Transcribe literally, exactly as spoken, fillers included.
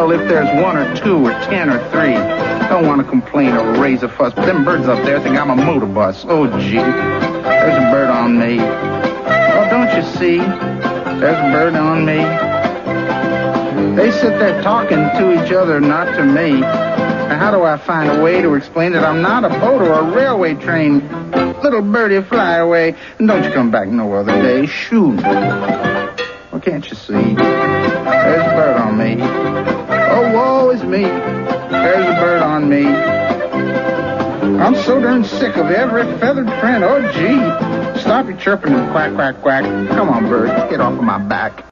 tell if there's one or two or ten or three. Don't want to complain or raise a fuss, but them birds up there think I'm a motor bus. Oh, gee. There's a bird on me. Oh, don't you see? There's a bird on me. They sit there talking to each other, not to me. Now, how do I find a way to explain that I'm not a boat or a railway train? Little birdie, fly away, and don't you come back no other day. Shoot. Well, can't you see? There's a bird on me. Oh, woe is me. There's a bird on me. I'm so darn sick of every feathered friend. Oh, gee. Stop your chirping and quack, quack, quack. Come on, bird. Get off of my back.